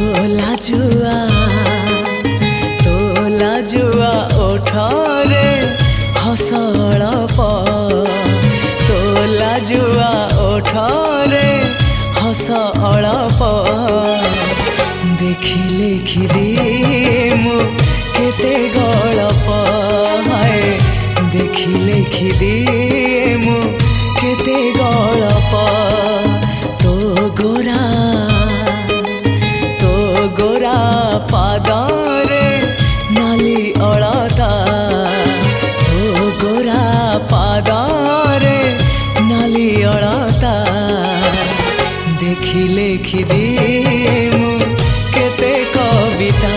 लाजुआ ओठरे हसळप लाजुआ ओठरे हसळप देखी लेखि मु केते गळप देखी लेखि मु केते गळप तो गोरा पादरे नाली अळता तो गोरा पादरे नाली अळता देखी लेखि मु केते कविता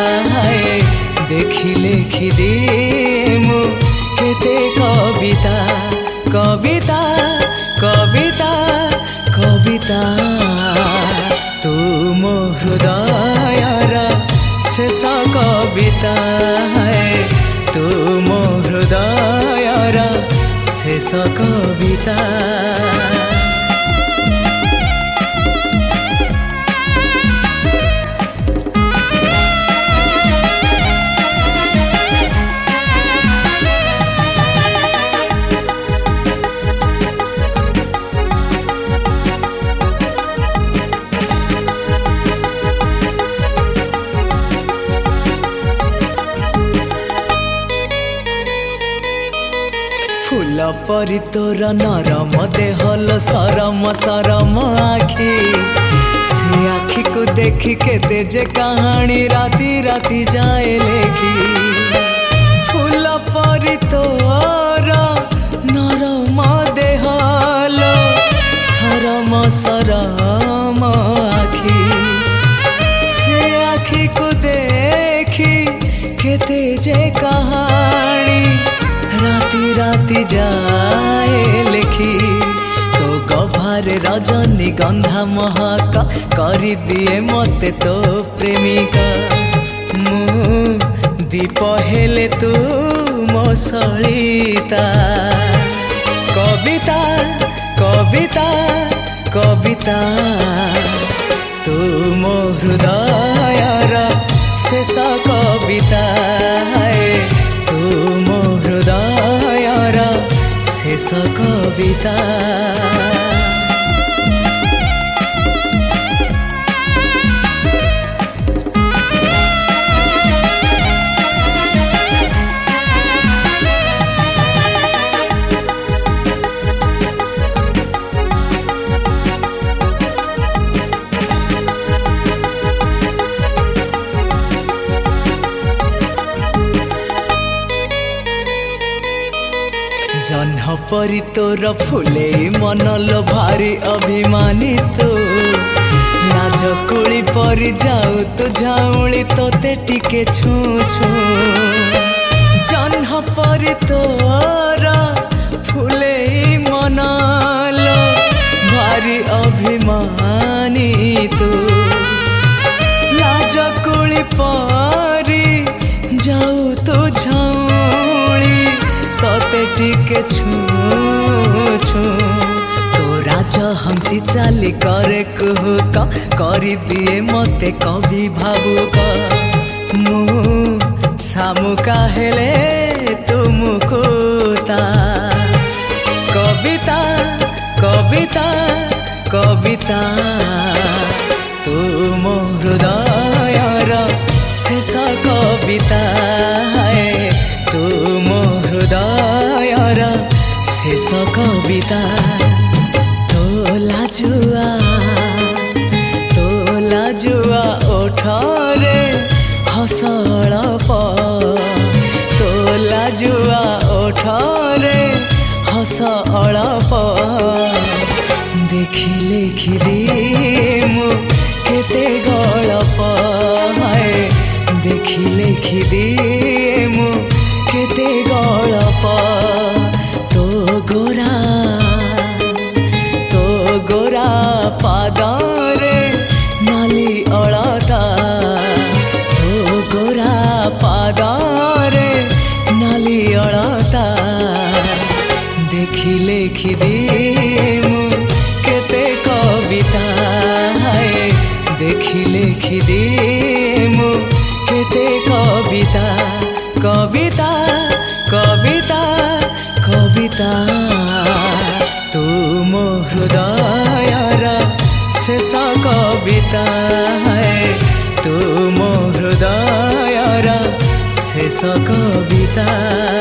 देखी लेखि मु केते कविता कविता कविता कविता तू मो हृदयर शेष कविता तू मो हृदयर शेष कविता फूल परी तोर नरम देहल सरम सरम आखि से आखि को देखी केते जे कहानी राति राति जाए लेखी फूल परी तोर नरम देहल सरम सरम आखि से आखि को देखी केते जे कहानी राति राति जाए लेखी तो गभारे रजनी गंधा महक करी दिए मते तो प्रेमिका मु दीप हेले तू मो सलिता कविता कविता कविता तू मो हृदयर शेष कविता तू मो हृदयर शेष कविता जह्न परी तोर फुले मनल भारी अभिमानी तो लाज कोली परी जाऊ तो झाउली तोते टिके छू छू जह्न परी तोर फुले मनल भारी अभिमानी तो लाज कोली परी जाऊ तो झाउली तोते टिके छू छू तो राज हंसी चाली करे कुहुक करी दिए मते कवि भावुक मु सामुका हेले तुमकुता कविता कविता कविता तू मो हृदयर शेष कविता तू मो हृदयर शेष कविता तो लाजुआ ओठरे हसळप तो लाजुआ ओठरे हसळप देखी लेखि मु केते गळप देखी लेखि मु केते गळप तो गोरा पादरे नाली अळता तो गोरा पादरे नाली अळता देखी लेखि मु केते कविता देखी लेखि लेखि दिए मु केते कविता कविता कविता कविता तू मो हृदयर शेष कविता है तू मो हृदयर शेष कविता।